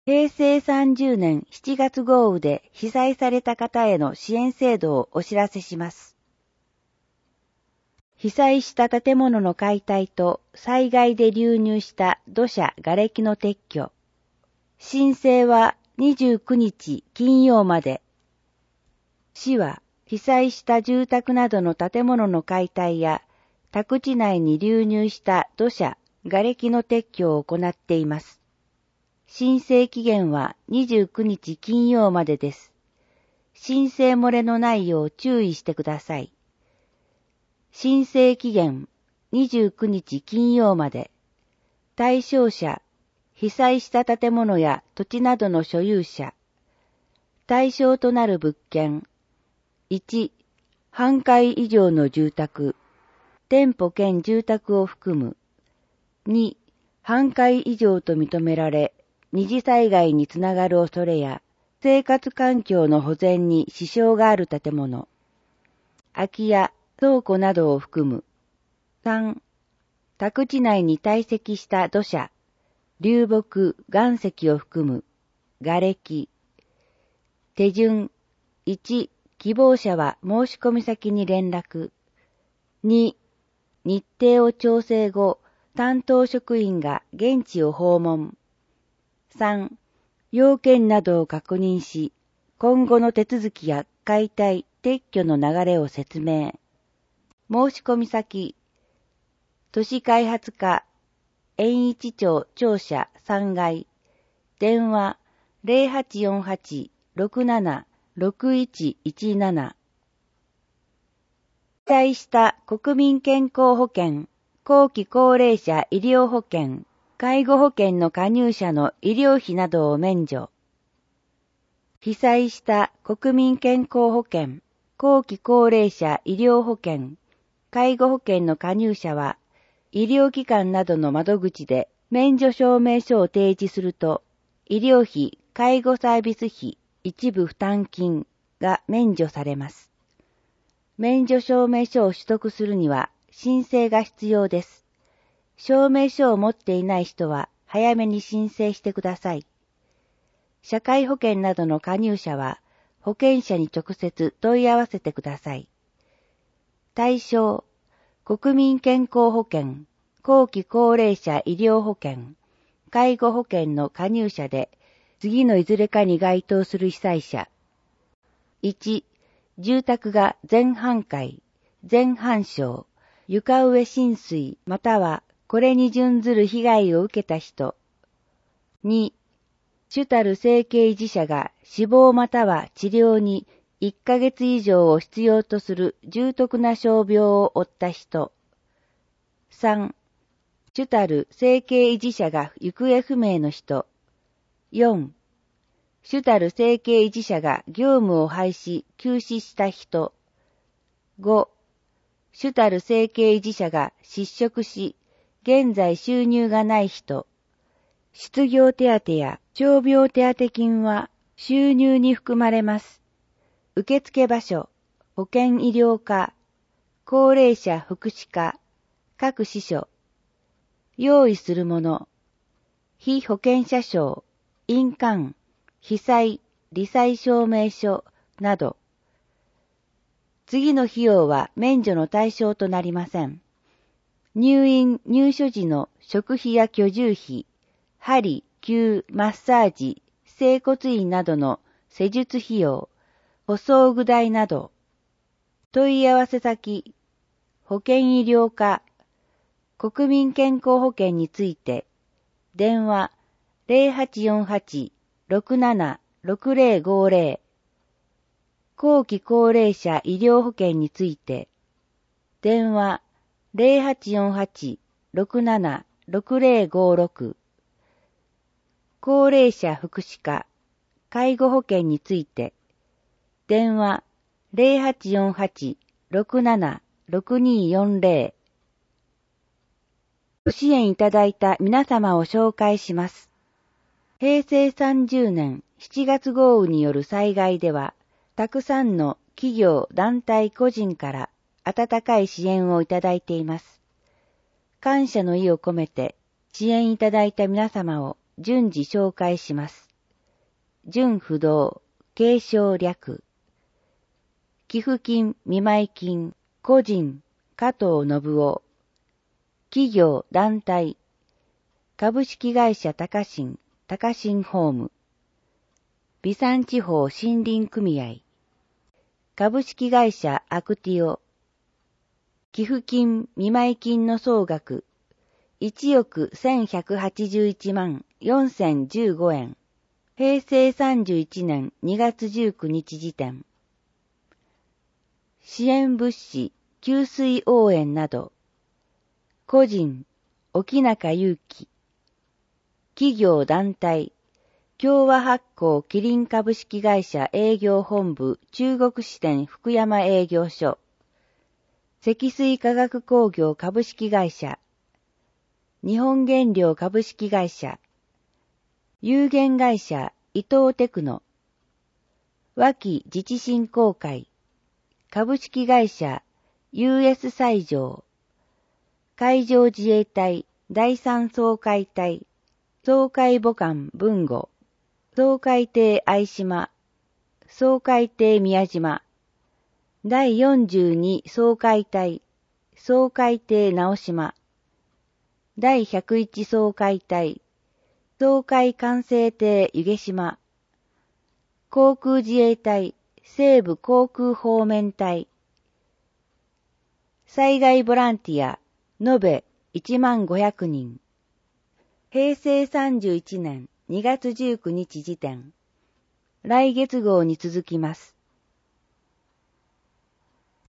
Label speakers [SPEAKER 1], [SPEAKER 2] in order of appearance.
[SPEAKER 1] 平成30年7月豪雨で被災された方への支援制度をお知らせします。被災した建物の解体と災害で流入した土砂・瓦礫の撤去。申請は29日金曜まで。市は被災した住宅などの建物の解体や宅地内に流入した土砂・瓦礫の撤去を行っています。申請期限は29日金曜までです。申請漏れのないよう注意してください。申請期限29日金曜まで。対象者、被災した建物や土地などの所有者。対象となる物件。1、半壊以上の住宅。店舗兼住宅を含む。2、半壊以上と認められ、二次災害につながる恐れや、生活環境の保全に支障がある建物。空き家、倉庫などを含む。3、宅地内に堆積した土砂、流木、岩石を含む。瓦礫。手順。1、希望者は申込先に連絡。2、日程を調整後、担当職員が現地を訪問。3、要件などを確認し、今後の手続きや解体、撤去の流れを説明。申込先、都市開発課、延一町庁舎3階、電話0848-67-6117。被災した国民健康保険、後期高齢者医療保険、介護保険の加入者の医療費などを免除。被災した国民健康保険、後期高齢者医療保険、介護保険の加入者は、医療機関などの窓口で免除証明書を提示すると、医療費、介護サービス費、一部負担金が免除されます。免除証明書を取得するには申請が必要です。証明書を持っていない人は早めに申請してください。社会保険などの加入者は保険者に直接問い合わせてください。対象、国民健康保険、後期高齢者医療保険、介護保険の加入者で次のいずれかに該当する被災者。1、住宅が全半壊、全半焼、床上浸水またはこれに準ずる被害を受けた人。2、主たる生計維持者が死亡または治療に1ヶ月以上を必要とする重篤な傷病を負った人。3、主たる生計維持者が行方不明の人。4、主たる生計維持者が業務を廃止、休止した人。5、主たる生計維持者が失職し、現在収入がない人。失業手当や傷病手当金は収入に含まれます。受付場所、保健医療課、高齢者福祉課、各支所。用意するもの、被保険者証、印鑑、被災、罹災証明書など。次の費用は免除の対象となりません。入院・入所時の食費や居住費、針、灸、マッサージ、整骨院などの施術費用、補装具代など。問い合わせ先、保険医療課、国民健康保険について、電話0848-67-6050、後期高齢者医療保険について、電話0848-67-6056、高齢者福祉課、介護保険について、電話0848-67-6240。ご支援いただいた皆様を紹介します。平成30年7月豪雨による災害では、たくさんの企業、団体、個人から温かい支援をいただいています。感謝の意を込めて支援いただいた皆様を順次紹介します。 準不動、継承略。寄付金、見舞金、個人、加藤信夫。企業、団体、株式会社高新、高新ホーム。備産地方森林組合。株式会社アクティオ。寄付金、見舞金の総額、1億1181万4015円。平成31年2月19日時点。支援物資、給水応援など。個人、沖中祐樹。企業団体、共和発行キリン株式会社営業本部中国支店福山営業所。積水化学工業株式会社。日本原料株式会社。有限会社伊藤テクノ。和気自治振興会。株式会社 US 西条。海上自衛隊第三掃海隊。掃海母艦豊後。掃海艇相島。掃海艇宮島。第42掃海隊。掃海艇直島。第101掃海隊。掃海管制艇湯気島。航空自衛隊西部航空方面隊。災害ボランティア延べ10500人。平成31年2月19日時点。来月号に続きます。